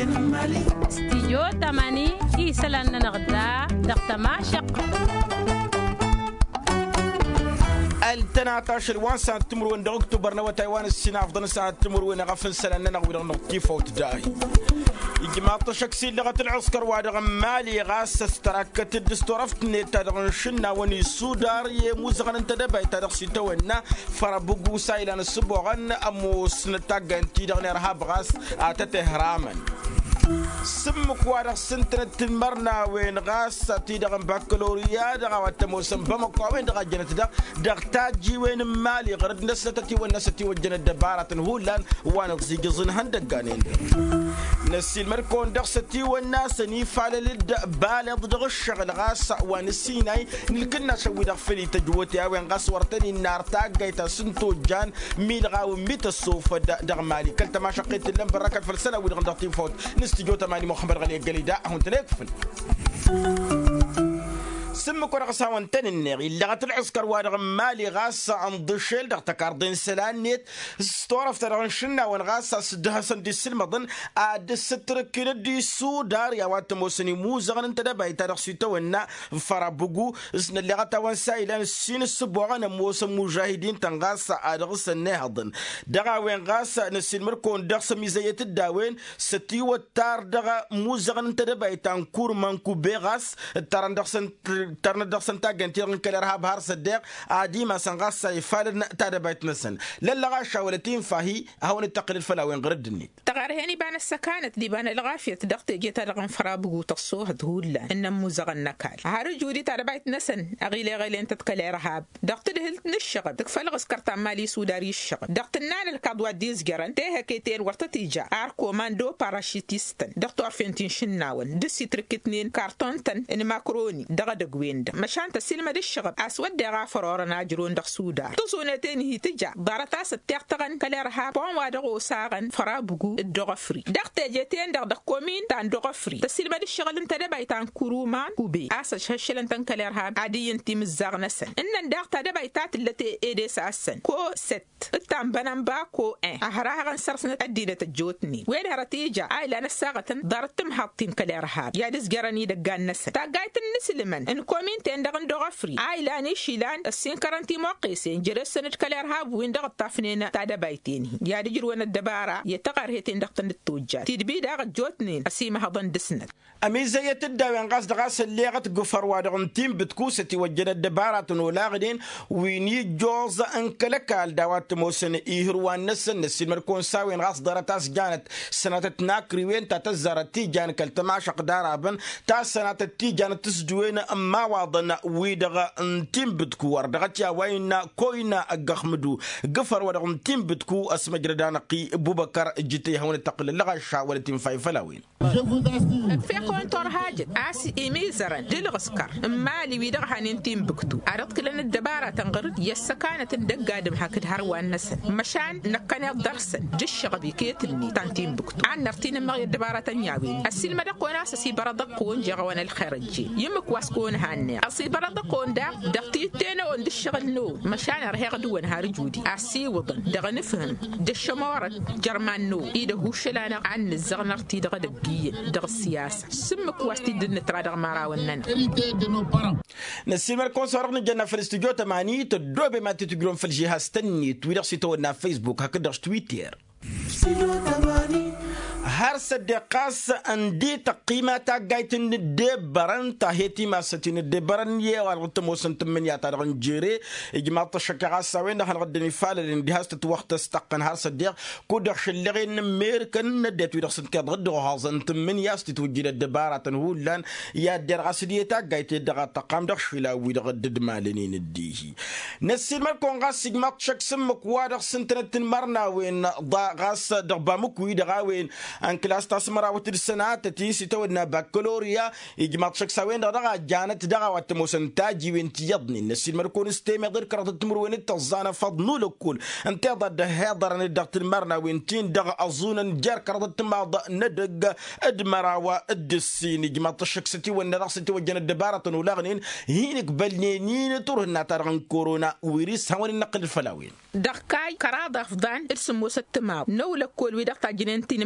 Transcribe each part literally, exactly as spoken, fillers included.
استيجو تماني إيسلان نغدا دقتما شق التناتاشر وان سنة تمر وين أكتوبر نوا تايوان السنة أفضل سنة تمر وين غفل سنة نغوي نغطيف وتداي إجماع تشكسي لغة العسكر وادغ مالي غاس استراكت الدستور افتني تادغ شنا وني سودار يموزغن انت دبي تادغ سيتونا فربوغو سايلان السبوغن أمو سنتاغن تيدغن إرهاب غاس آتته سمك وارغ سنتنا تمرنا وين غاس تيدغن بكالوريا دغا واتموسم بمكو وين دغا جنت دغ دغ تاجي وين مالي غرد نسلتتي والنستي وجنت دبارة هولان وانا زيجزن هندقانين نسيل مركون دغستي والناس نيفال لد بالغ دغ الشغل غاس وانسيناي نلكنا شوي دغ فلي تجوتي وين غاس ورتني النار تاقيتا سنتو جان ميل غاو ميت الصوف دغ مالي كلتا ما شقيت اللم بركات فالسنة ودغ دغتي فوت نستجو تماني محمد غالي قليدا هون تنكفل سمك ورقصا وانتن النغي اللي غات العسكر وارغ مالي غاسة عن ضشيل دغ تكاردين سلانيت ستورة فترغن شنا وان غاسة سدها سندي السلمضن عاد سترك ندي سودار يا وات موسني موزغن انت دبا يتارغ سيتو ونا فرابوغو اسن اللي غاتا وان سايلان السين السبوغان موسم مجاهدين تنغاسة عادغس النهضن دغا وين غاسة نسين مركون دغس ميزاية الداوين ستي وتار دغا موزغن انت دبا يتانكور مانكو بيغاس تارن دغس ترنا دخسن تاجن تيرن كلرها بهار صدق عادي ما سنغاس يفعل تاد بيت نسن للا غاشة ولتين فهي هون التقل الفلاوين غرد النيت تغارهني بان السكانت دي بان الغافية تدقت جيت رغم فرابقو تصوه تقول إن موزغن نكال هارجودي تاد بيت نسن أغيلي غيلي انت تكلي رهاب دقت دهلت نشغل تكفل غسكرت مالي سوداري الشغل دقت النان الكادوا ديز جران تيها كيتين ورتتيجا اركو ماندو باراشيتيستن دقتو عرفين شناون دسي تركتنين كارتون تن ان ماكروني دغد ويند مشان تسلم دي الشغب اسود دغا فرورنا جرون دغ سودا تصونتين هي تجا دارتا ستيختغن كلرها بون وادغو ساغن فرابغو الدغ فري دغ تجتين دغ دغ كومين تان دغ فري تسلم دي الشغل انت دبا تان كرومان كوبي اس ششلن تان كلرها عادي انت مزغنسن ان دغ تدبا تات التي ايدس اسن كو ست تام بنمبا كو ان اهراغن سرسن اديده تجوتني وين هرتيجا اي لا نساغتن دارتم حاطين كلرها يا دس جراني دغان نس تاغايت النسلمن ان كومين تندغن دغ فري اي لا نشيلان السين كرنتي موقيسين جرسن كلرها وين دغ طافنينا تادا بايتيني يا دجر الدبارة يتقر هي تندغ التوجات تدبي دغ جوتنين اسيما هضن دسنت اميزيه الداوين غاس دغاس اللي غتقفر وادغن تيم بتكوستي وجد الدبارة ولاغدين ويني جوز انكلكال داوات موسن ايهروان نسن نسين مركون ساوين غاس دارتاس جانت سنه تناكري وين تتزرتي جان كلتماش قدارابن تا سنه تي جانت تسدوين اما واضن ويدغ انتم بتكو دغتيا وين كوينا اغخمدو غفر ودغ تيم بتكو اسم جردانقي ابو بكر جيتي هون تقل لغا ولتين فاي فلاوين في كونتور هاجت اسي ايميزرن دلغسكر مالي ويدغ هانين تيم بكتو عرضت كلن الدبارة تنغرد يسكانة دقادم هكذا هروان نسن مشان نكنا درسن جش غبي كيتني تانتيم بكتو عن نرتين ما الدبارة تنياوين السلم دقون اساسي بردقون جغوان الخارجي يمك واسكون هاني اصي بردقون دا دقتيتين وند الشغل نو مشان رهيق دون هارجودي اسي وضن دغ نفهم دش مورد جرمان نو ايده وشلانا عن الزغنرتي دغ دقيين دغ السياسة سمك واستي دن ترادغ ماراوننا نسيم مركون صارنا جنا في الاستوديو تماني تدوب ما تتجرون في الجهاز تني تويتر سيتونا فيسبوك هكذا تويتر هر صدقاس اندي تقيمه تاغايت ندبرن تاهيتي ما ستين ندبرن يا ورت موسنت من يا تارن جيري اجماع تشكا ساوين دخل غدني فال اللي هاست وقت استقن هر صدق كود خلغين ميركن ندت ويدخ سنت غد هازن من ياست توجد الدبارة هولان يا در غسدي تاغايت دغ تقام دخ شلا ويدغ دد مالني نديه نسي مركون غاس اجماع تشك سمك وادخ سنت مرنا وين غاس دغبامك ويدغ وين ان كلاس تاسمرا وترسنا تتي سيتودنا بكالوريا يجمع شكساوين دغا جانت دغا وتموسن تاجي وانت يضني الناس المركون استيم غير كرت التمر وين التزانه فضنوا لكل انت ضد هذر ندغت المرنا وينتين دغا اظون جار كرت التمر ندق ادمرا والدسين يجمع شكستي وين راستي وجن الدباره ولاغنين هينك بلنين ترهنا ترغن كورونا ويريس هون نقل الفلاوين دغكاي كراده فضان اسمو ستماو نو لكل ويدغ جننتين مرنات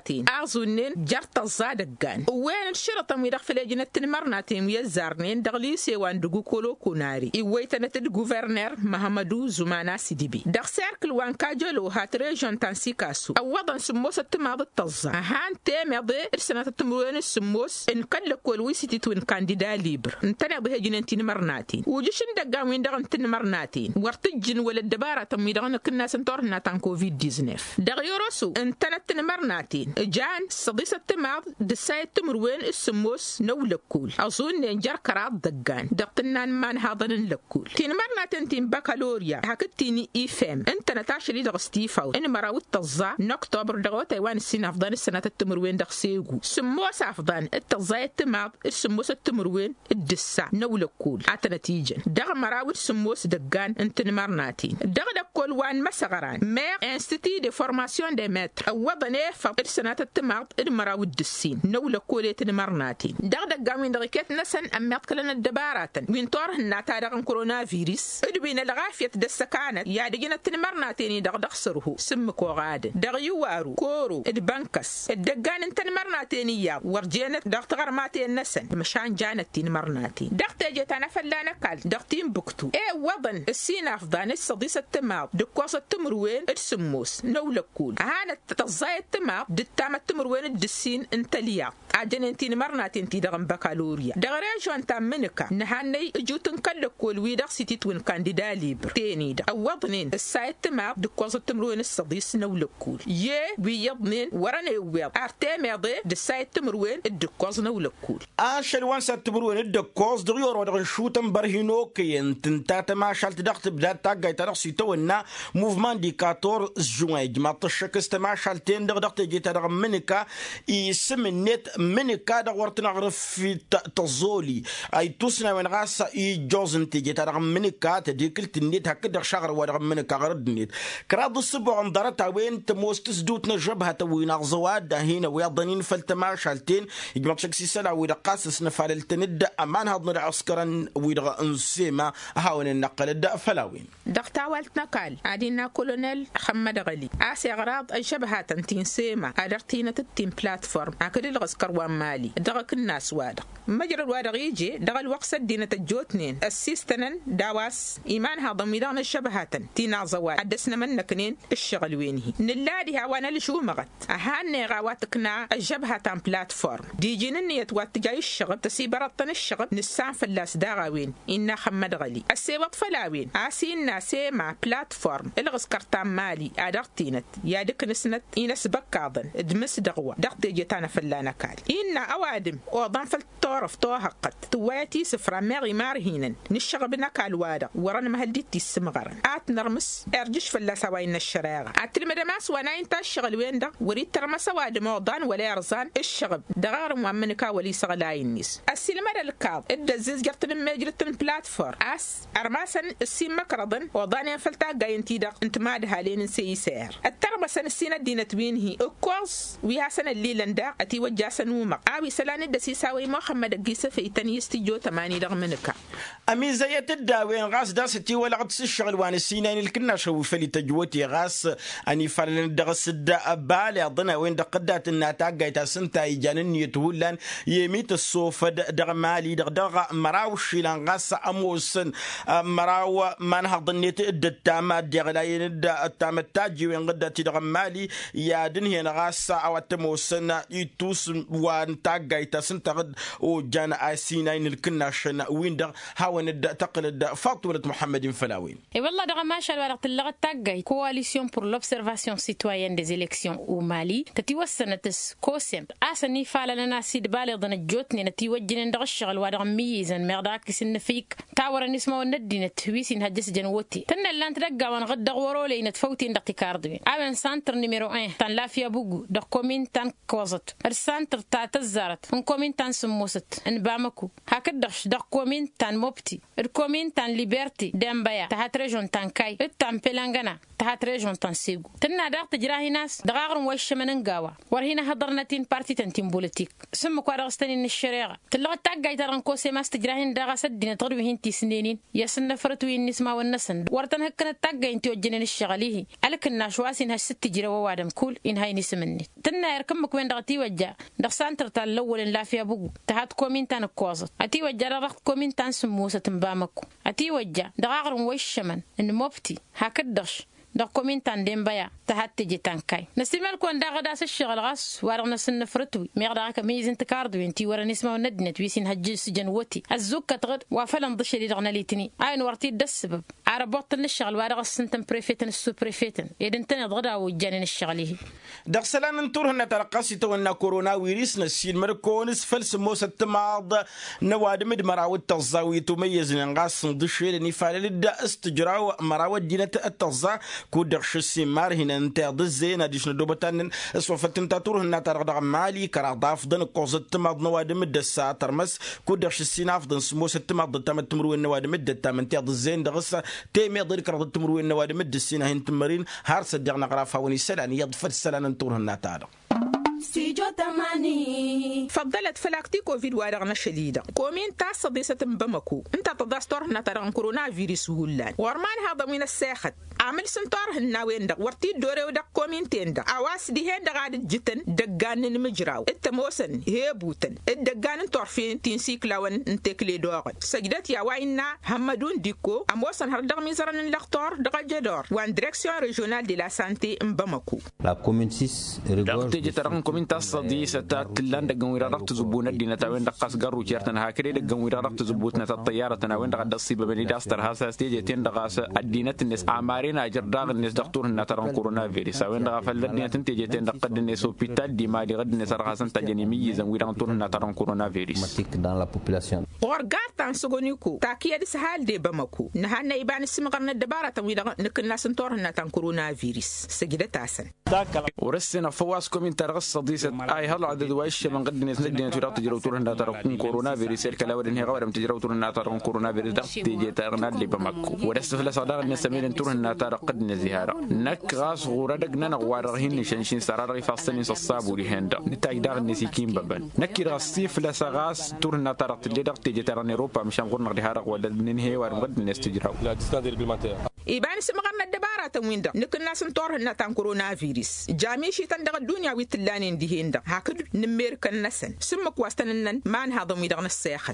مرناتين أغزونين جرت الزادقان وين الشرطة ميدخ في لجنة مرناتين يزارنين دغليسي واندقو كولو كوناري إيويتنا الجوفرنر محمدو زمانا سيديبي دغ سيركل وان كاجلو هات ريجون تانسيكاسو أوضا سموس التماض التزا هان تيمضي السنة التمروين السموس إن كان لكول ويسيتي توين كانديدا ليبر انتنا بها جننتين مرناتين وجيشن دقا وين دغن تن مرناتين ورتجن ولا الدبارة تمي دغن كنا سنتورنا تان كوفيد تسعطعش دغ يورسو انتنا تن مرناتين جان صديس التماض دساي التمروين السموس نو لكول أظن نجار كرات دقان دقتنان مان هاضن لكول تين مرناتين تين بكالوريا هكتيني إيفام انت نتاشري دغ ستيفاو ان مراوت تزا نوكتوبر دغو تايوان السين أفضان السنة التمروين دغ سيغو سموس أفضان التزاي التماض السموس التمروين الدسا نو لكول عتا نتيجة دغ مراوت سموس دقان انت مرناتين دغ دكول وان مسغران مير انستيتي دي فورماسيون دي متر وضني فقط السنة التماض المراوت دسين نو لكول يتن مرناتين دغ دقان وين دغيكت نسن أميات كلنا الدبارات وين طور هناتا دغن كورونا فيروس ادبين الغافية دسا كانت يا دقينا تنمرناتين دغ دخسره سمكو غاد دغ يوارو كورو البنكس الدقان انت مرناتين يا ورجينت دغ تغرماتين نسن مشان جانت تنمرناتين دغ تجيت انا فلانا كال دغ تين بكتو ايه وضن السين افضان الصديس التماض دكواس التمروين السموس نو لكول هانت تزاي التماض دتام التمروين الدسين انت ليا عجن انتين مرناتين تي دغن بكالوريا دغ ريجون تام منكا نهاني جوتن كلكول وي دغ سيتي توين كانديدا ليبر تاني دغ وضنين السايت تماض دكواس التمروين الصديس نو لكول يه ويضنين وراني ويض ارتامي ضي دسايت تمروين الدكواس نو لكول اشل وان ساتبروين الدكواس دغيور ودغ شوتن برهينو كين تنتا ما شالت دغت بدا تاغاي تاغ سيتونا موفمون دي أربعطاش جوان جما تشكست ما شالتين دغ دغت جيت دغ منكا يسم النت منكا دغ ورتنا غرف في تزولي اي توسنا وين غاس اي جوزن تيجي دغ منكا تديكلت النت هكذا شغر ودغ منكا غرد النت كراد الصبع انضرت وين تموست سدوتنا جبهه وين غزواد هنا ويضنين فلتما شالتين جما تشكسي سلا ويدا قاسس نفالت ند امان هضن عسكرا ويدا انسيما هاون النقل الداء فلاوين دغتا والتنا قال عادينا كولونيل محمد غلي اسي اغراض الشبهه تنتين سيما ادرتينا تتين بلاتفورم اكل الغسكر ومالي دغك الناس وادق مجرى الوادق يجي دغ الوقت دينا تجوتنين السيستنن داواس ايمانها ضميران الشبهات تينا زوال حدثنا منكنين الشغل وينه نلادي هوانا لشو مغت اهاني غواتكنا الجبهه تام بلاتفورم دي جنني تواتجاي الشغل تسيبرطن الشغل نسان فلاس داغاوين إنا خمد غلي السيبط فلاوين عاسينا سيما بلاتفورم الغسكر تام مالي ادرتينت يا دك نسنت ينس بكاضن دمس دغوا دغت جيتانا فلانا كال إنا اوادم وضن فالطورف توهقت تواتي سفرا ماغي مارهينن نشغبنا كالوادا ورن مهديتي السمغرن ات نرمس ارجش فلاسا وين الشراغه اتل مدماس وانا انت الشغل وين ده وريت ترمس واد موضان ولا رزان الشغب دغار مؤمنكا ولي سغلاينيس السلمه الكاب الدزز جرتن مجرتن بلاتفورم اس ارماسن السيم مكرضن وضان فلتا جاينتي دق انت ما دهالين سي سير الترمسن السنه دينه وينهي الكورس ويا سنه الليلندا اتي وجاسن وما ابي سلان الدسيساوي محمد قيسه في تنيستيجو ثمانية دغ منكا امي زيت الداوين غاس داستي ولا غتس الشغل وان السينان الكنا شو فلي تجوتي غاس اني فلن دغس الدا بالي اظن وين دقدات الناتا جايتا سنتا يجانن يتولان يميت الصوف دغ مالي دغ دغ مراوش لان غاس اموسن مراو من هضنيت الدتامات دغلاين التام التاجي وين غدات دغ مالي يا دنيا غاس او تموسن يتوس وان تاجايتا سنتا غد وجان اسينين الكنا شن وين دغ هاون تقلد فاطمه محمد فلاوين اي والله دغ ما شاء الله تلغت تاجاي كواليسيون بور لوبسيرفاسيون سيتويان دي زيليكسيون او مالي تتوسنتس كوسم اسني فالنا سيد بالغ دن جوتني نتي وجن دغ الشغل ودغ ميزن مرداك سن فيك تاور نسمو ندين تويسين هجس جنوتي تن لانت دغ وان غد غورو لين تفوتين دقيقاردي ابن سانتر نيميرو واحد تن لافيا بوغو دغ كومين تان كوزت السانتر تا تزارت ان كومين تان سموست ان بامكو هكذا دغ كومين تان الموبتي الكومين تان ليبرتي دمبايا تحت ريجون تانكاي التان بلانغانا تحت ريجون تانسيغو تنا داق تجراهي ناس دغاغرن وش مننغاوا ورهنا هضرنا تين بارتي تنتين بوليتيك سمك ورغستني الشريعه تلغ تاغاي تران كوسي ماس تجراهين داغا سدين تغربي هنتي سنينين يسن فرتو النسما والنسن ورتن هكنا تاغاي انتي وجنن الشغليه الكنا شواسين هاش ست جرا وادم كول ان هاي نسمني تنا يركمك وين دغتي وجا دغ سانتر تاع الاول لا فيها بوغو تحت كومين تان كوزت اتي وجا رخت كومين تان سموسه تنبامكو اتي وجا دغاغرن وش من ان موبتي هكدش دا كومين تان ديمبايا تحت تجي تانكاي نسيمال كون دا غداس الشغل غاس ورغنا سن فرتوي ميغدا كميزن تكاردو انتي ورا نسمع ندنت ويسين هجي سجن وتي الزوكه تغد وفلن ضشري دغنا ليتني اين ورتي دسبب عربوت الشغل ورغ سنتم بريفيتن السو بريفيتن يدن تن غدا وجانين الشغليه دغسلان نتور هنا تلقاسي تونا كورونا فيروس نسين مركونس فلس موسى تماض نواد مد مراود تزاوي تميز نغاس ضشري نفال دا استجراو مراود دينه التزا كودخش السمار هنا انت ضزينا ديش ندوبتان سوفتن تاتور هنا ترغدغ مالي كراضاف دن قوزت تماض نواد مد الساعه ترمس كودخش السيناف دن سموس تماض تم تمرو النواد مد تم انت ضزين دغس تيمي ضرك رض تمرو النواد مد السينا هن تمرين هار صدقنا قرافه وني سلان يضفر السلان نتور هنا تاع استيجو تماني فضلت فلاكتي كوفيد وارغنا شديدة كومين تاس صديسة بمكو انت تدستور هنا ترغن كورونا فيروس هولان ورمان هذا من الساخت عمل سنتور هنا وين دق ورتي دوري ودق كومين تين عواس دي هين دغاد جتن دقان نمجراو التموسن هي بوتن الدقان طرفين تنسيك لون انتكلي دوغن سجدت يا وينا حمدون ديكو اموسن هردغ ميزرن الاختار دغ جدور وان ديريكسيون ريجونال دي لا سانتي بمكو لا كومين سيس ريغور كومين تصدي ستات لان دغن ويرا رقت زبونه دينا تاوين دقاس غرو جيرتن هاكري دغن ويرا رقت زبوتنا الطياره تناوين دغ دسي ببني داستر هاسا ستيجي تين دغاس ادينت الناس عمارين اجر داغ الناس دكتور نترن كورونا فيروس وين دغ فلدني تنتيجي تين دقد الناس هوبيتال دي مالي غد الناس رغاسن تجني ميزن ويران تور نترن كورونا فيروس dans la population ورغاتان سغونيكو تاكيا دي سهال دي بمكو نهانا يبان سمغرنا الدباره ويدا نكنا سنتور نترن كورونا فيروس سجدتاسن ورسنا فواس كومين ترغس صديسة اي هلا عدد وايش من قد الناس ندينا ترى تجرو تور هنا ترى كورونا فيروس الكلا ودن هي غير تجرو تور هنا ترى كورونا فيروس دق تيجي ترنا اللي بمكو ورست فلا صدار الناس سمين تور هنا ترى قد نزهاره نك غاس غورا دقنا نغوارهن شنشين سرار يفصلين الصاب ولهندا نتاي داغ الناس يكين ببن نكي غاصيف لا سغاس تور هنا ترى تجي دق تيجي ترى اوروبا مشان غور نغدهاره ولا ننهي ورغد الناس تجرو لا تستاندر بالماتير إيبان سمغرنا الدبارة ويندا نكنا سنتور هنا تان كورونا فيروس جامي شيطان دغ الدنيا ويتلانين دي هندا هاكد نمير كان نسن سمك واستنن مان هذا ميدغن الساخت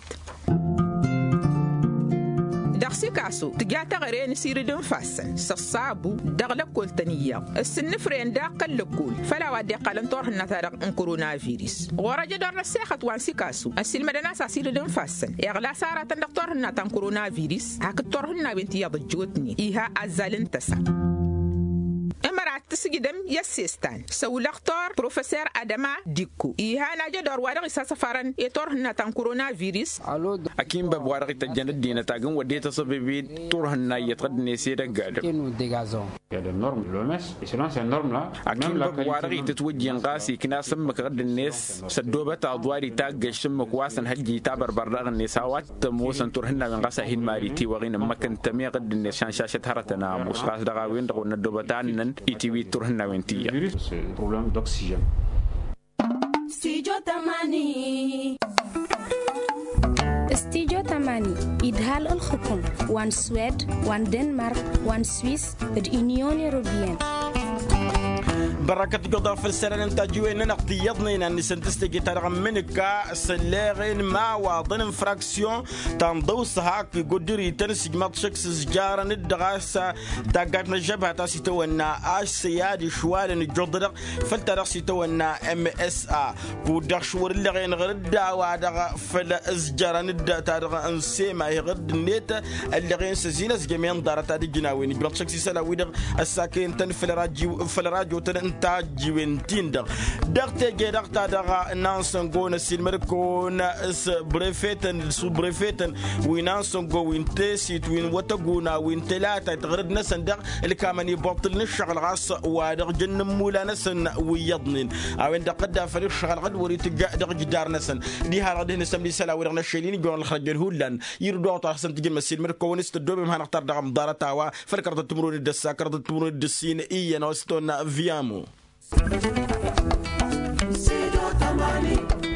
دغسي كاسو تجاتا غرين سير دون فاسن سصابو دغلق كولتنية السنفرين داقل لكول فلا ودي قلنتور هنا تارق كورونا فيروس ورجا دور الساخت وانسي كاسو السلمة دناسا سير دون فاسن يغلا سارة تندقتور هنا تان كورونا فيروس هاكتور هنا بنتي يضجوتني إيها أزالن تسا امرات تسجدم يسيستان سولاختار بروفيسور ادما ديكو ايهانا جدور وارغ سفارن يتور هنا تان كورونا فيروس اكيم باب وارغ تجند دينا تاغن ودي تسببي تور هنا يتقدني سيدا غادم il y a des normes de l'O M S et selon ces normes là اكيم باب وارغ تتوجي غاسي كنا سمك غد الناس سدوبه ادواري تاغ شمك واسن هجي تابر برغ الناس وات موسن تور هنا من غاسا هين ماريتي وغين مكن تمي غد الناس شان شاشه هرتنا موس غاس دغاوين دغ ندوبتان إتيوي تورهنا وينتيا. C'est problème d'oxygène. استيجو تماني استيجو تماني إدهال الحكم وان سويد وان دنمارك وان سويس اليونيون أوروبيين بركة قضاء في السنة نتاجوين نقضي يضنين أن سنتستيجي ترغم منك سلاغين ما وضن فراكسيون تنضوص هاك قدري تنسج مطشكس سجارة ندغاسة تاقاتنا جبهة تاسي تونا آش سيادي شوال نجدر فلترقسي تونا ام اس ا قدر شور اللي غين غردا وادغ فلا ازجارة ندى تارغ انسيما يغرد النيت اللي غين سزينس جميع دارة تادي جناوين مطشكسي سلا ويدغ الساكين تن فلراجيو فلراجيو تن تاج وينتين دغ دغت جي دغت دغ نانسون غون سيلمركون اس بريفيتن سو بريفيتن وينانسون غو وينتسيت وين وتغونا وين ثلاثه تغرد نسن دغ اللي كمان يبطل الشغل غاص ودغ جن مولا نسن ويضنين او عند قد فريق الشغل غد وريت دغ جدار نسن دي ها غد نسمي سلا ورنا شيلين جون الخرج الهولان يردو طا حسن تجي مسيل مركون استدوب ما نختار دغ مدارتا وا فركرت تمرون الدسا كرت تمرون الدسين اي نوستون فيامو.